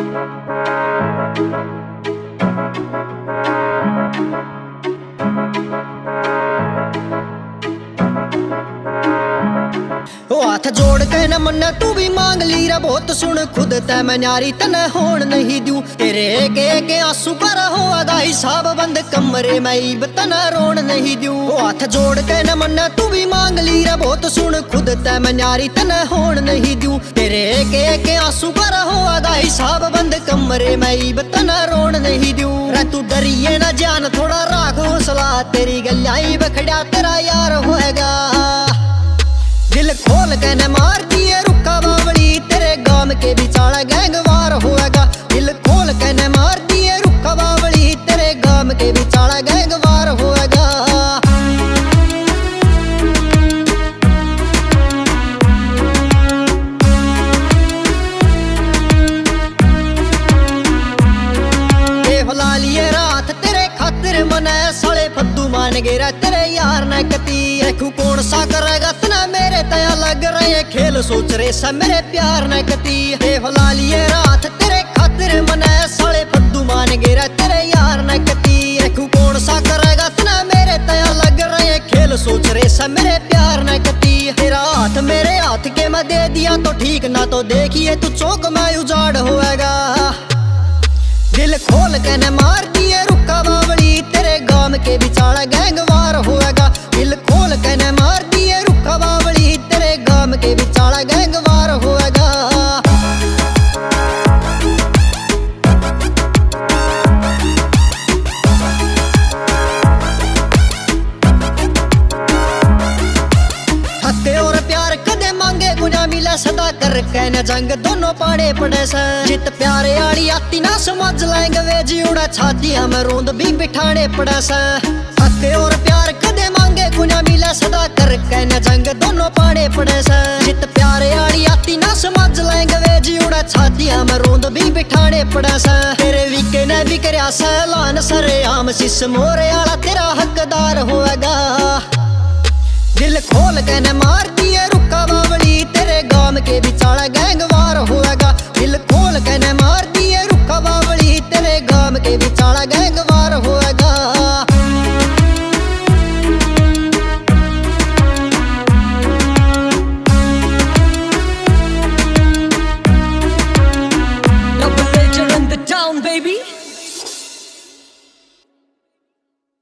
हाथ जोड़ के न मन्ना तू भी मांग ली रे बहुत सुन खुद तै मैं न्यारी तने होन नहीं दूं तेरे के आंसू पर होगा हिसाब बंद कमरे में ईब तना रोन नहीं दूं। हाथ जोड़ के न मन्ना तू भी मांग ली रे बहुत सुन खुद तै मैं न्यारी तने होन नहीं दूं तेरे के आंसू पर होगा हिसाब बंद कमरे में ईब तना रोन नहीं दूं। रे तू डरिए ना जान थोड़ा राख हौसला तेरी गल्लाई बखड़ा तेरा यार होएगा दिल खोल के न मार दिए रुका बावली तेरे गाम के बिचारा गैंगवार होएगा दिल खोल के न मार दिए रुका बावली तेरे गाम के बिचारा गैंगवार होएगा। लिए रात तेरे खातिर मने साले फद्दू मान गेरा तेरे यार ने कती रखू कौन सा करेगा तना मेरे तया लग रहे खेल सोच रे सा मेरे प्यार ने कती होला लिए रात तेरे खातिर मने साले फद्दू मान गेरा तेरे यार ने कती रखू कौन सा करेगा तना मेरे तया लग रहे खेल सोच रे सा मेरे प्यार ने कती तेरा हाथ मेरे हाथ के मैं दे दिया तो ठीक ना तो देखिए तू चौक में उजाड़ होएगा दिल खोल के न मार दिए रुका बावली तेरे गाम के बिचारा गैंगवार होएगा दिल खोल के न मार दिए रुका बावली तेरे गाम के बिचारा गैंगवार होएगा। हत्ते और प्यार कदे मांगे गुना मिला सदा कर कहने जंग दोनों पाड़े पड़े से जित प्यारे आड़ी आती ना समझ लेंगे वे जीवड़ा छातियां में रोंद भी बिठाने पड़े से हत्ते और प्यार कदे मांगे गुना मिला सदा कर कहने जंग दोनों पाड़े पड़े से जित प्यारे आड़ी आती ना समझ लेंगे वे जीवड़ा छातियां में रोंद भी बिठाने पड़े से तेरे विके ने भी करया सैलान सरे आम सिस मोरे आला तेरा हकदार होएगा दिल खोल के न मार